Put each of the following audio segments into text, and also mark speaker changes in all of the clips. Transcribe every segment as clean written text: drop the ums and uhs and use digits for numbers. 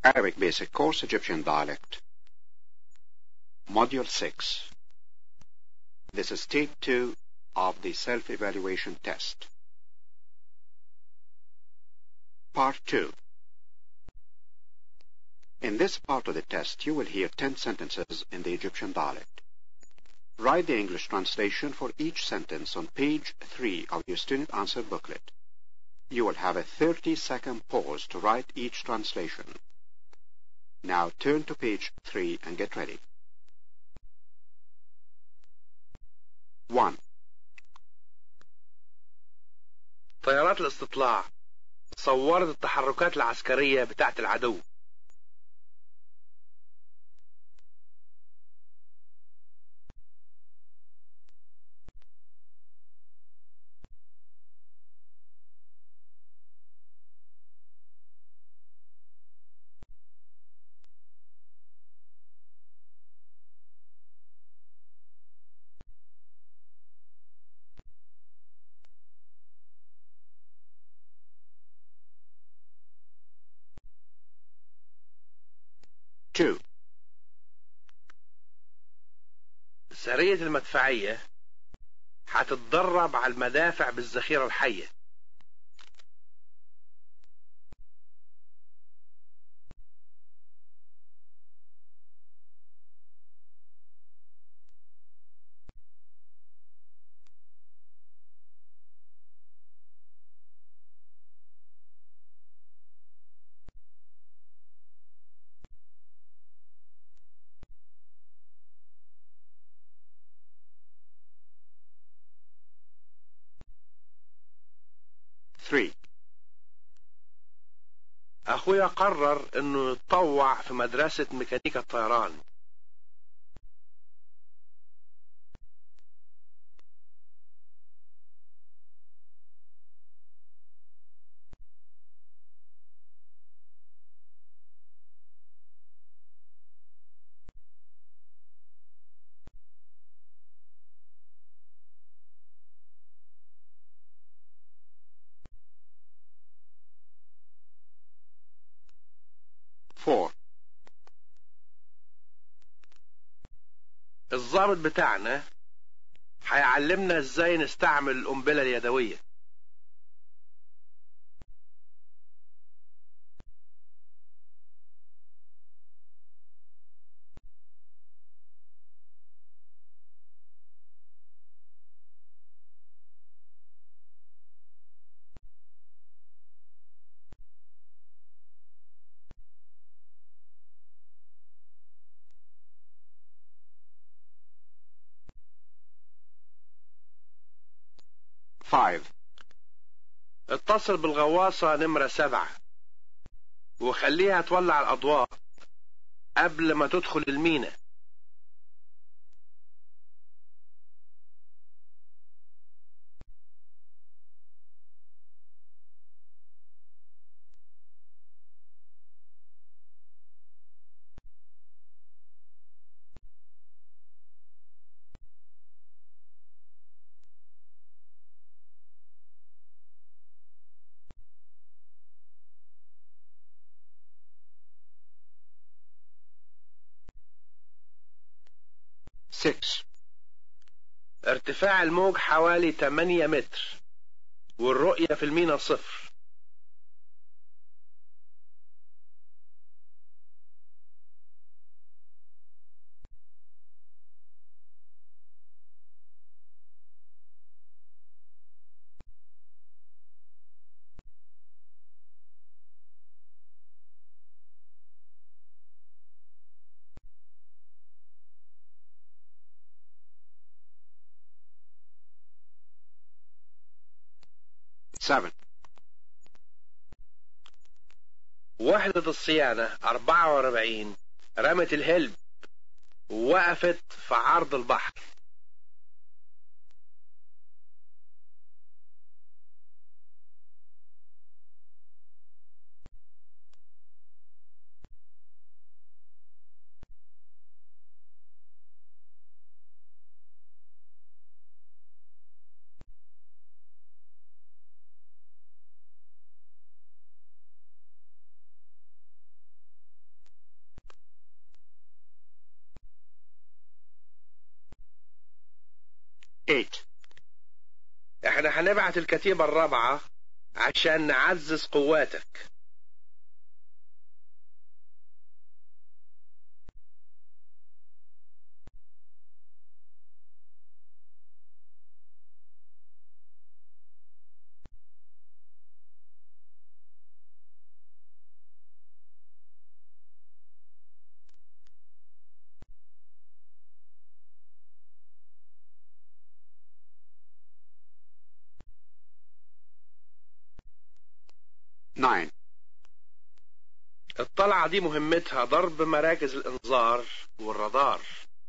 Speaker 1: Arabic Basic Course Egyptian Dialect Module 6. This is Tape 2 of the Self-Evaluation Test. Part 2. In this part of the test, you will hear 10 sentences in the Egyptian dialect. Write the English translation for each sentence on page 3 of your student answer booklet. You will have a 30-second pause to write each translation. Now turn to page 3 and get ready. 1.
Speaker 2: طيارات الاستطلاع صورت التحركات العسكرية بتاعت العدو.
Speaker 1: 2.
Speaker 2: سرية المدفعية هتتدرب على المدافع بالذخيرة الحية.
Speaker 1: 3.
Speaker 2: أخويا قرر إنه يتطوع في مدرسة ميكانيكا الطيران.
Speaker 1: 4.
Speaker 2: الضابط بتاعنا هيعلمنا ازاي نستعمل القنبلة اليدوية.
Speaker 1: 5.
Speaker 2: اتصل بالغواصة نمرة 7 وخليها تولع الأضواء قبل ما تدخل المينا.
Speaker 1: 6.
Speaker 2: ارتفاع الموج حوالي 8 متر والرؤية في المينا 0.
Speaker 1: 7.
Speaker 2: وحدة الصيانة 44 رمت الهلب ووقفت في عرض البحر. احنا هنبعت الكتيبة الرابعة عشان نعزز قواتك.
Speaker 1: Nine.
Speaker 2: الطلعة دي مهمتها ضرب مراكز الإنذار والرادار.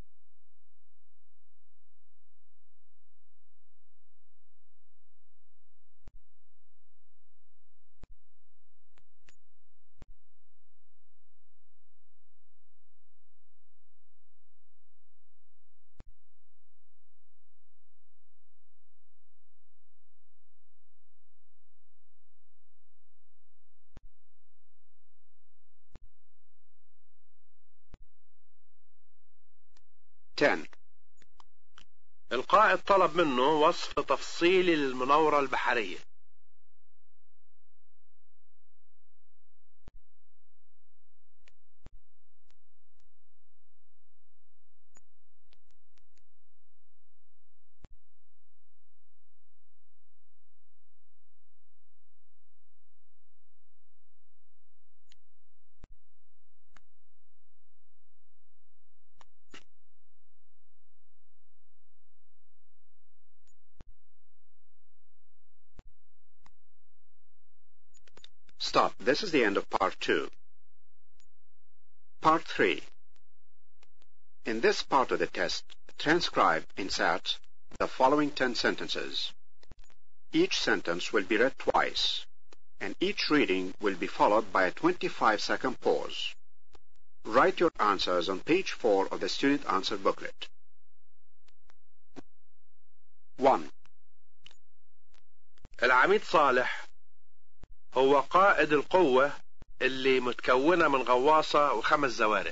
Speaker 1: Ten.
Speaker 2: القائد طلب منه وصف تفصيلي للمناورة البحرية.
Speaker 1: Stop. This is the end of part 2. Part 3. In this part of the test, transcribe, insert the following 10 sentences. Each sentence will be read twice, and each reading will be followed by a 25-second pause. Write your answers on page 4 of the student answer booklet. 1.
Speaker 2: العميد صالح هو قائد القوة اللي متكونة من غواصة و5 زوارق.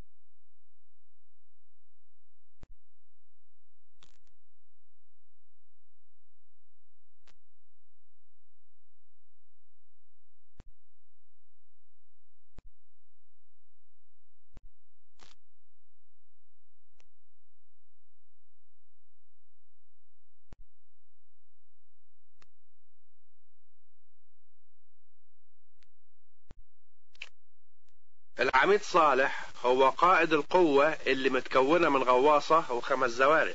Speaker 2: 2. العميد صالح هو قائد القوة اللي متكونة من غواصة و5 زوارق.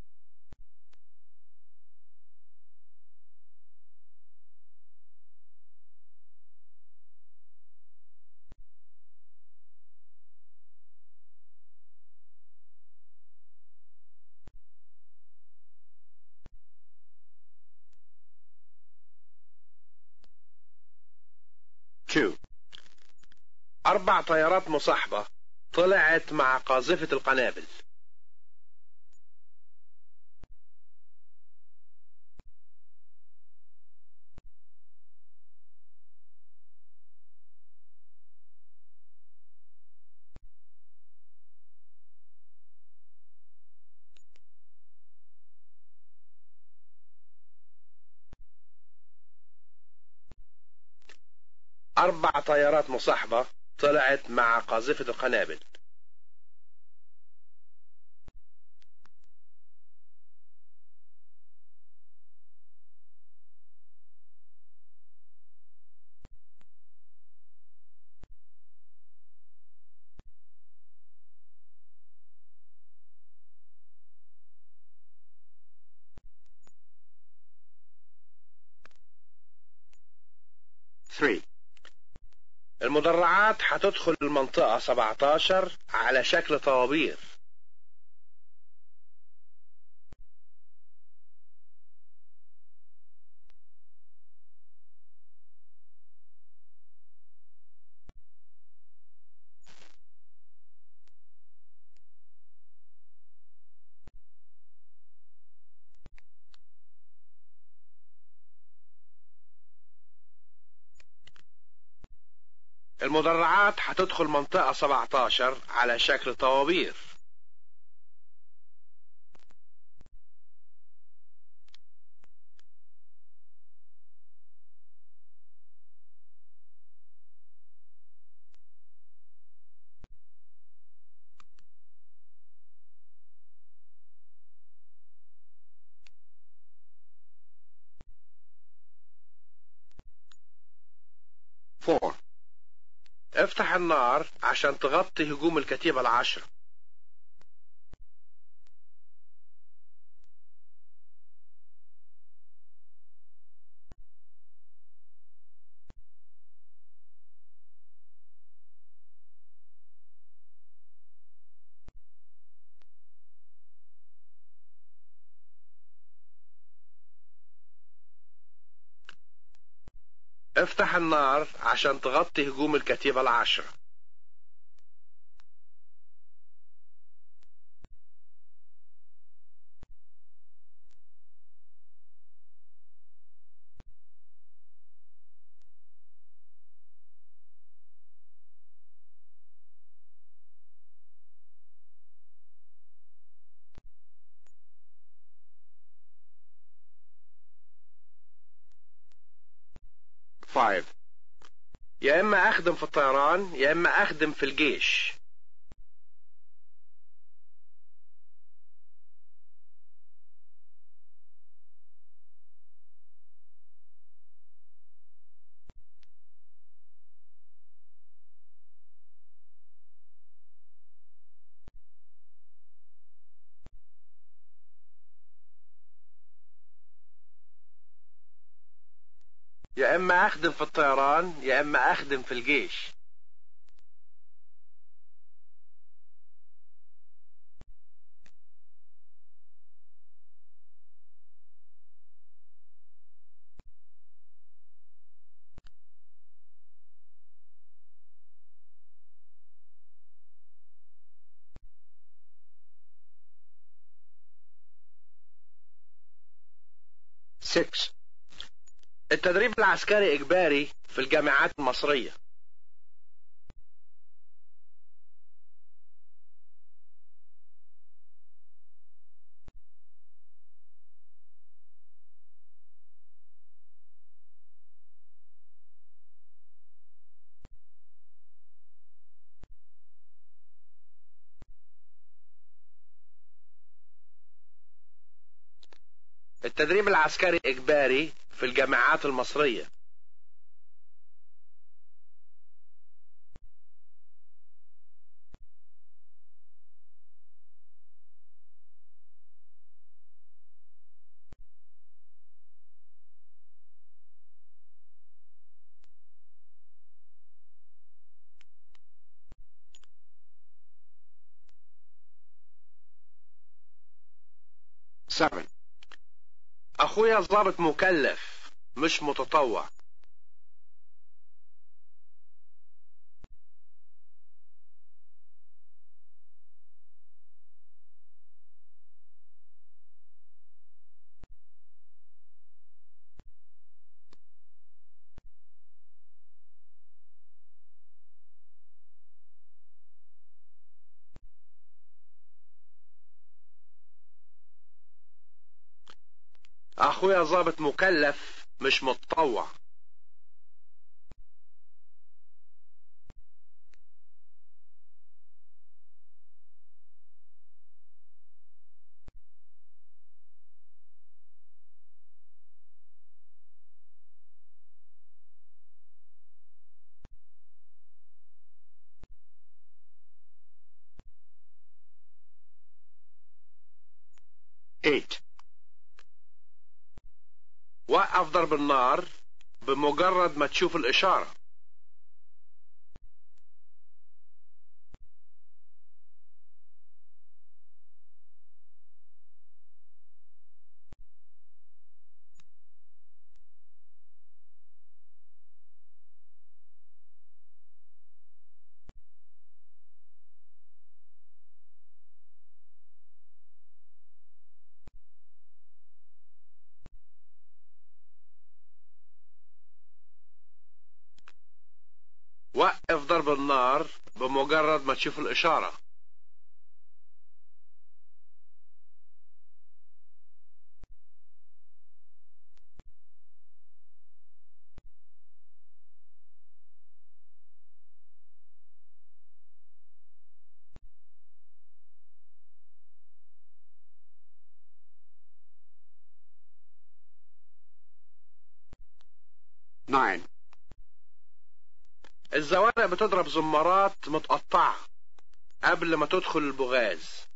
Speaker 1: 2.
Speaker 2: 4 طيارات مصاحبة طلعت مع قاذفة القنابل. 4 طيارات مصاحبة طلعت مع قاذفة القنابل.
Speaker 1: 3.
Speaker 2: المدرعات هتدخل المنطقة 17 على شكل طوابير. المدرعات هتدخل منطقة 17 على شكل طوابير. افتح النار عشان تغطي هجوم الكتيبة العشرة. 'افتح النار عشان تغطي هجوم الكتيبة العشرة. 5. يا إما أخدم في الطيران يا إما أخدم في الجيش. 'يا إما أخدم في الطيران يا إما أخدم في الجيش.
Speaker 1: 6.
Speaker 2: التدريب العسكري إجباري في الجامعات المصرية. 'التدريب العسكري إجباري في الجامعات المصرية.
Speaker 1: 7.
Speaker 2: أخويا ضابط مكلف مش متطوع. 'أخويا ضابط مكلف مش متطوع.
Speaker 1: 8.
Speaker 2: وقف ضرب النار بمجرد ما تشوف الإشارة. 'وقف ضرب النار بمجرد ما تشوف الإشارة.
Speaker 1: 9.
Speaker 2: الزوارق بتضرب زمارات متقطعة قبل ما تدخل البوغاز.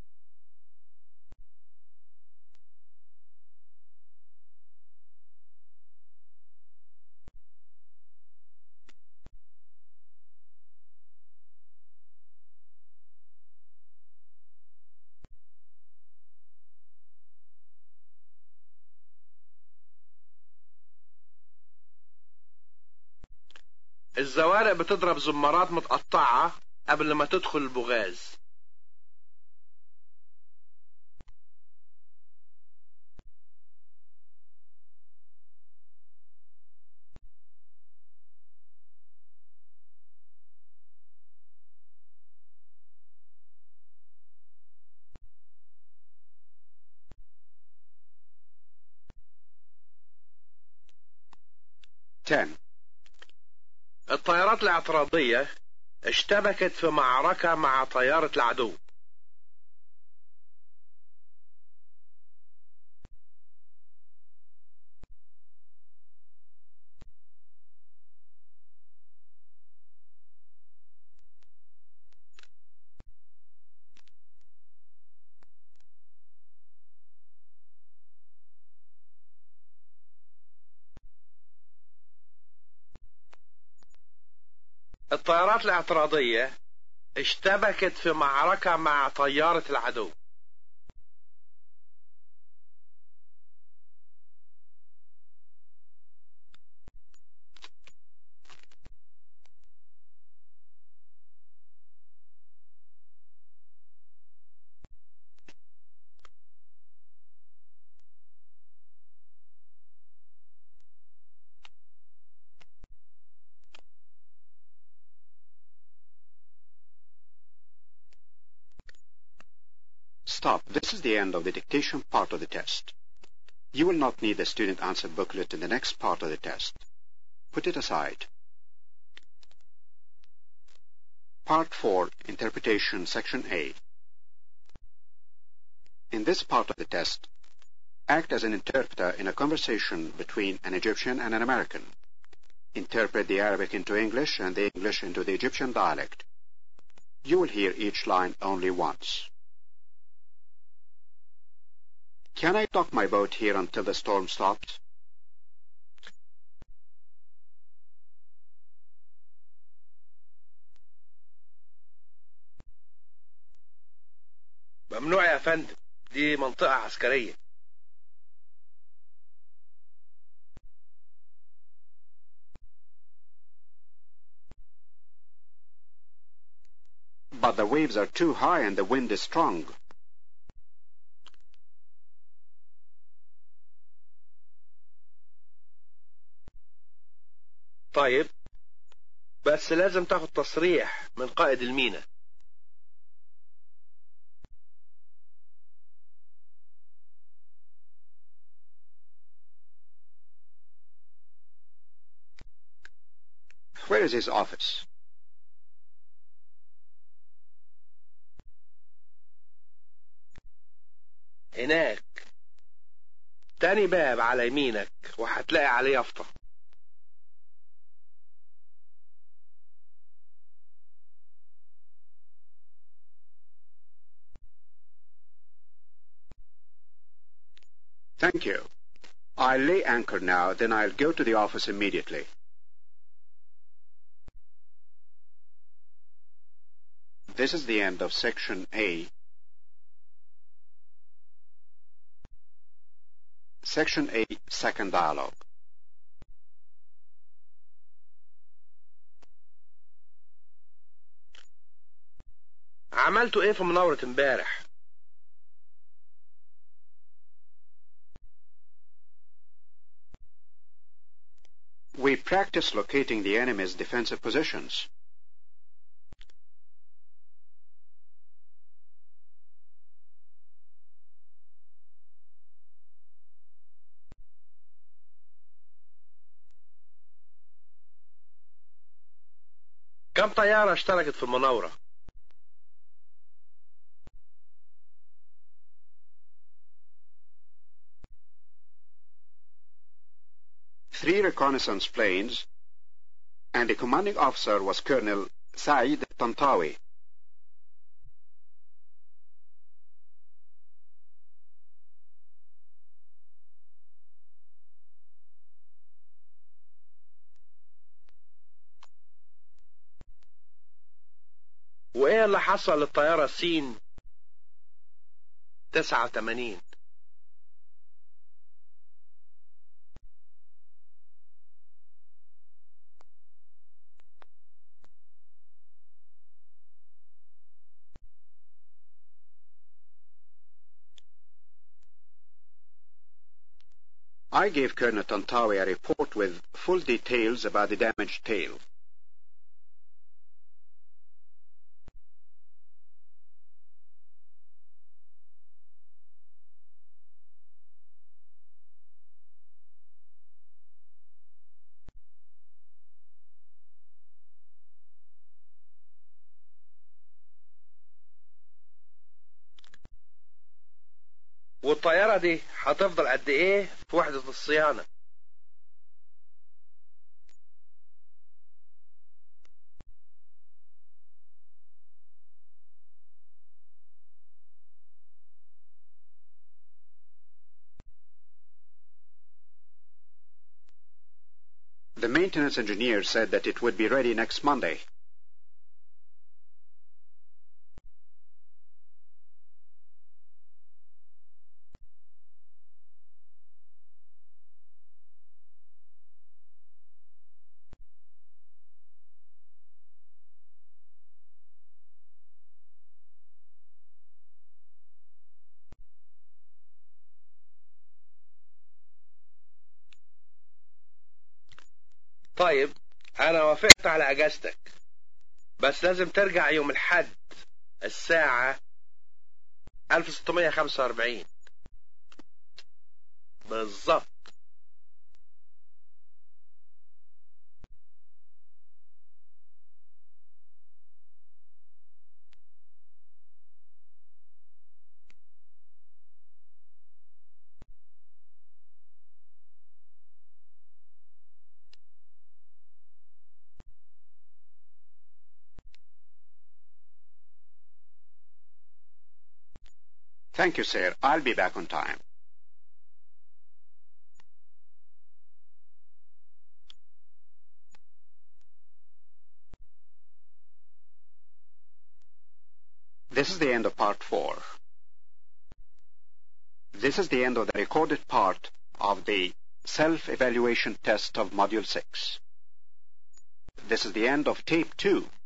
Speaker 2: الزوارق بتضرب زمارات متقطعة قبل ما تدخل البوغاز. الطيارات الاعتراضية اشتبكت في معركة مع طيارة العدو. الطيارات الاعتراضية اشتبكت في معركة مع طيارة العدو.
Speaker 1: Stop. This is the end of the dictation part of the test. You will not need the student answer booklet in the next part of the test. Put it aside. Part 4, Interpretation, Section A. In this part of the test, act as an interpreter in a conversation between an Egyptian and an American. Interpret the Arabic into English and the English into the Egyptian dialect. You will hear each line only once. Can I dock my boat here until the storm stops?
Speaker 2: ممنوع يا فندم، دي منطقة عسكرية.
Speaker 1: But the waves are too high and the wind is strong.
Speaker 2: طيب، بس لازم تاخد تصريح من قائد المينا.
Speaker 1: Where is his office?
Speaker 2: هناك، تاني باب على يمينك وهتلاقي عليه يافطة.
Speaker 1: Thank you. I'll lay anchor now, then I'll go to the office immediately. This is the end of Section A. Section A, Second Dialogue.
Speaker 2: عملتوا ايه في مناورة امبارح؟
Speaker 1: We practice locating the enemy's defensive positions.
Speaker 2: كم طيارة اشتركت في المناورة؟
Speaker 1: Three reconnaissance planes and the commanding officer was Colonel Saeed Tantawi.
Speaker 2: وايه اللي حصل للطيارة سين 89؟
Speaker 1: I gave Colonel Tantawi a report with full details about the damaged tail.
Speaker 2: والطيارة دي هتفضل قد ايه في وحدة الصيانة؟
Speaker 1: The maintenance engineer said that it would be ready next Monday.
Speaker 2: طيب انا وافقت على اجازتك، بس لازم ترجع يوم الحد الساعة 1645 بالظبط.
Speaker 1: Thank you, sir. I'll be back on time. This is the end of part 4. This is the end of the recorded part of the self-evaluation test of Module 6. This is the end of Tape 2.